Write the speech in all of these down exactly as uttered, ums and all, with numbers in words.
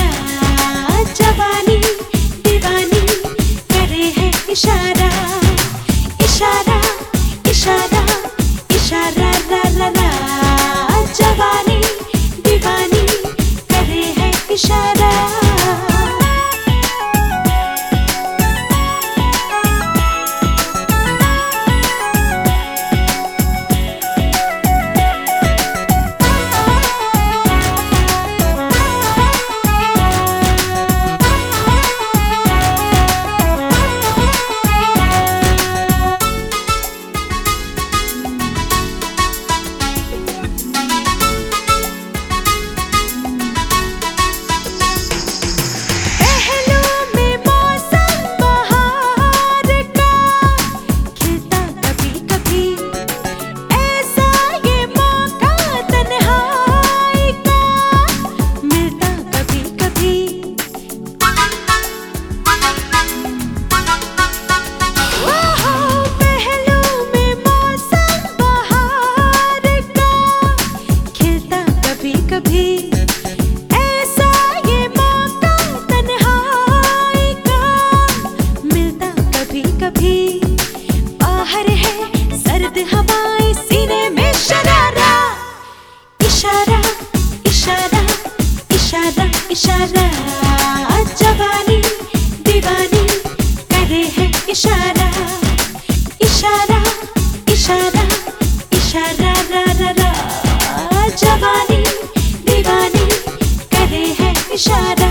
इशारा, जवानी दीवानी करे है इशारा, इशारा इशारा इशारा ला ला ला, जवानी दीवानी करे है इशारा। बाहर है सर्द हवाएं, सीने में शरारा, इशारा इशारा इशारा इशारा, जवानी दीवानी करे है इशारा, इशारा इशारा इशारा रा रा रा, जवानी दीवानी करे है इशारा।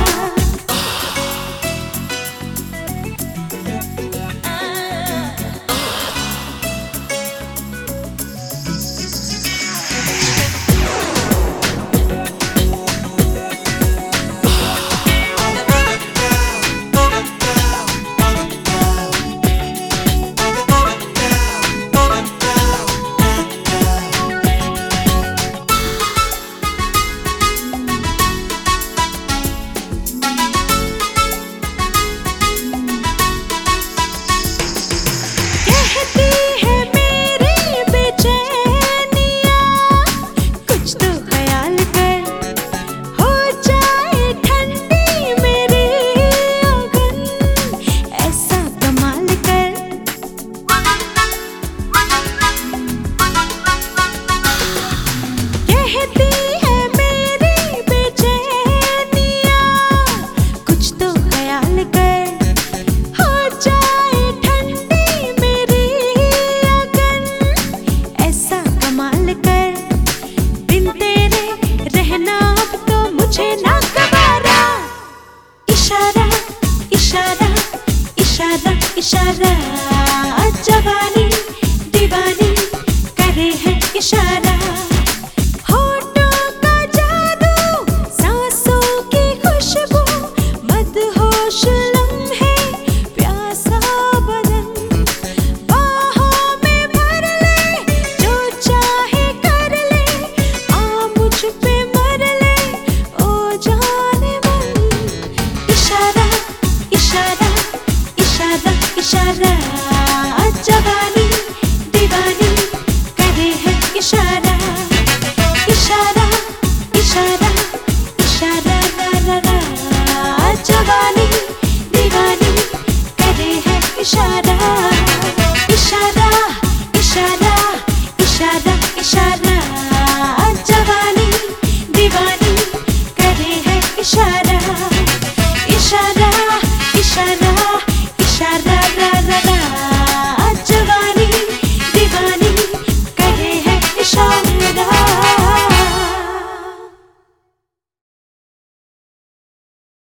इशारा इशारा इशारा इशारा, जवानी दीवानी करे है इशारा। होठों का जादू, सांसों की खुशबू, मदहोश लम्हे, प्यासा बदन, बाहों में भर ले, जो चाहे कर ले, आ मुझ पे मर ले, ओ जाने मन। इशारा इशारा इशारा इशारा।